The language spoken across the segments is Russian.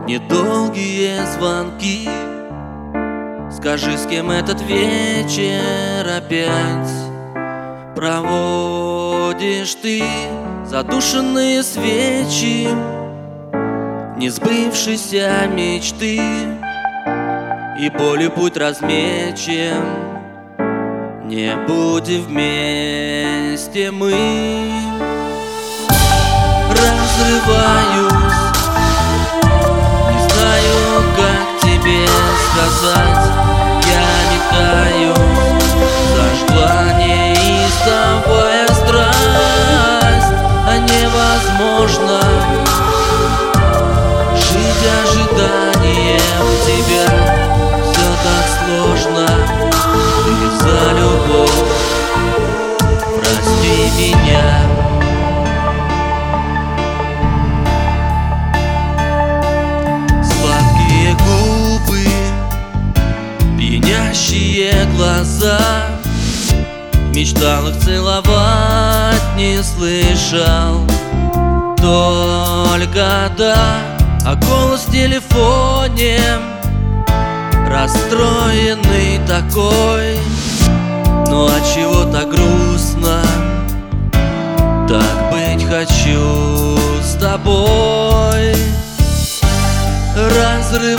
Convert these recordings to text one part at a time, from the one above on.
недолгие звонки. Скажи, с кем этот вечер опять проводишь ты? Задушенные свечи, несбывшиеся мечты, и болью путь размечен. Не будем вместе мы. Разрываюсь, не знаю, как тебе сказать. Я метаюсь, зажгла неистовая страсть, а невозможно жить ожиданием тебя. Все так сложно, ты за любовь, прости меня. Сладкие губы, пьянящие глаза, мечтал их целовать, не слышал только да. А голос в телефоне расстроенный такой. Ну а чего так грустно? Так быть хочу с тобой. Разрываюсь,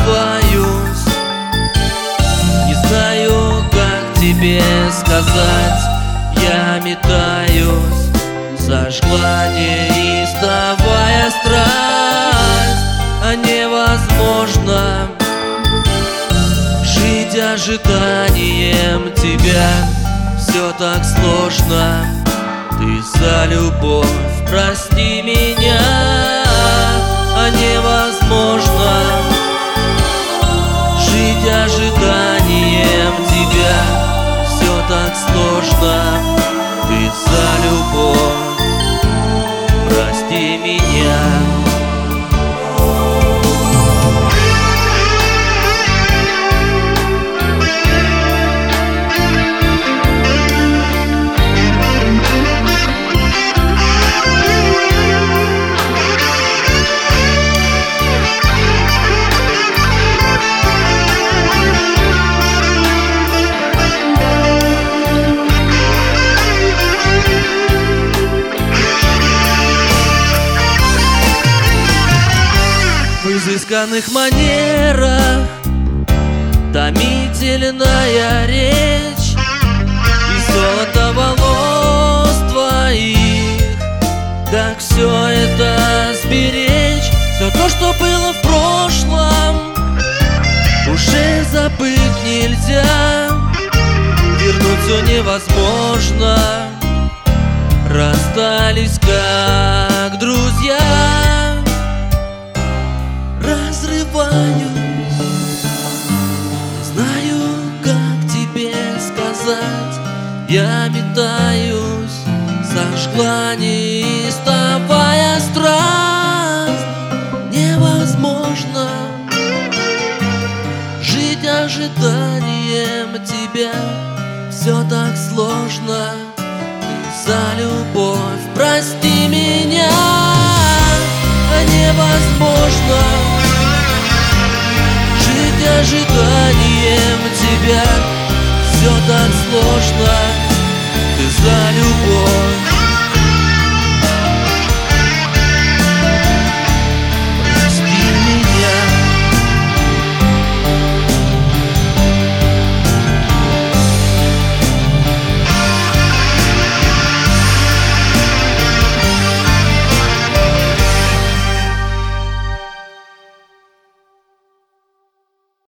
не знаю, как тебе сказать. Я метаюсь, зажгла неистовая страсть, а невозможно жить ожиданием тебя. Все так сложно, ты за любовь, прости меня. А невозможно жить ожиданием тебя. Все так сложно, ты за любовь, прости меня. В изысканных манерах томительная речь, и золото волос твоих. Как все это сберечь? Все то, что было в прошлом, уже забыть нельзя. Вернуть все невозможно. Расстались как друзья. Разрываюсь, не знаю, как тебе сказать. Я метаюсь, зажгла неистовая страсть. Невозможно жить ожиданием тебя. Все так сложно, ты за любовь, прости меня. А невозможно жить ожиданием тебя. Все так сложно.